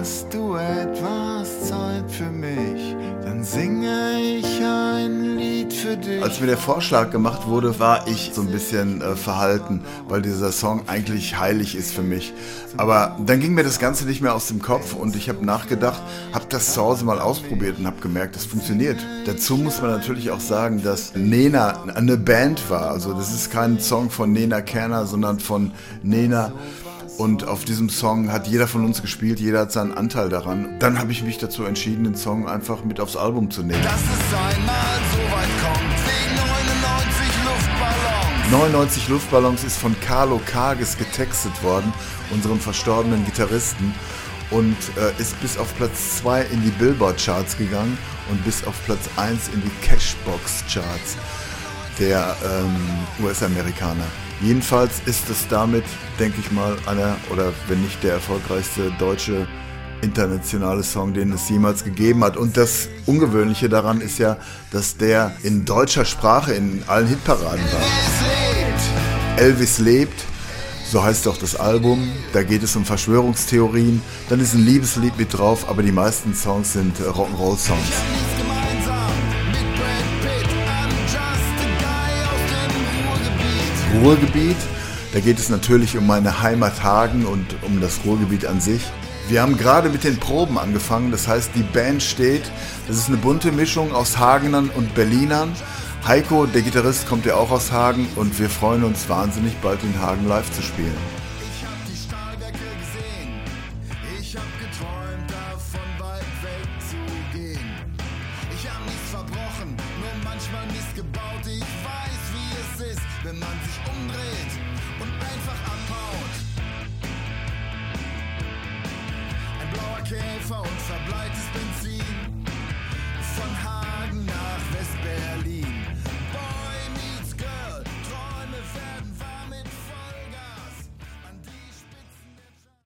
hast du etwas Zeit für mich, dann singe ich ein Lied für dich. Als mir der Vorschlag gemacht wurde, war ich so ein bisschen verhalten, weil dieser Song eigentlich heilig ist für mich. Aber dann ging mir das Ganze nicht mehr aus dem Kopf und ich habe nachgedacht, habe das zu Hause mal ausprobiert und habe gemerkt, das funktioniert. Dazu muss man natürlich auch sagen, dass Nena eine Band war. Also das ist kein Song von Nena Kerner, sondern von Nena. Und auf diesem Song hat jeder von uns gespielt, jeder hat seinen Anteil daran. Dann habe ich mich dazu entschieden, den Song einfach mit aufs Album zu nehmen. Dass es einmal so weit kommt, wegen 99 Luftballons. 99 Luftballons ist von Carlo Kages getextet worden, unserem verstorbenen Gitarristen. Und ist bis auf Platz 2 in die Billboard-Charts gegangen und bis auf Platz 1 in die Cashbox-Charts der US-Amerikaner. Jedenfalls ist es damit, denke ich mal, einer, oder wenn nicht der erfolgreichste deutsche internationale Song, den es jemals gegeben hat. Und das Ungewöhnliche daran ist ja, dass der in deutscher Sprache in allen Hitparaden war. Elvis lebt, so heißt auch das Album. Da geht es um Verschwörungstheorien. Dann ist ein Liebeslied mit drauf, aber die meisten Songs sind Rock'n'Roll-Songs. Ruhrgebiet, da geht es natürlich um meine Heimat Hagen und um das Ruhrgebiet an sich. Wir haben gerade mit den Proben angefangen, das heißt, die Band steht. Das ist eine bunte Mischung aus Hagenern und Berlinern. Heiko, der Gitarrist, kommt ja auch aus Hagen und wir freuen uns wahnsinnig, bald in Hagen live zu spielen. Ich hab die Stahlwerke gesehen, ich hab geträumt davon, weit wegzugehen. Ich hab nichts verbrochen, nur manchmal Mist gebaut. Ich weiß, wie es ist, wenn man sich umdreht und einfach abhaut. Ein blauer Käfer und verbleites Benzin.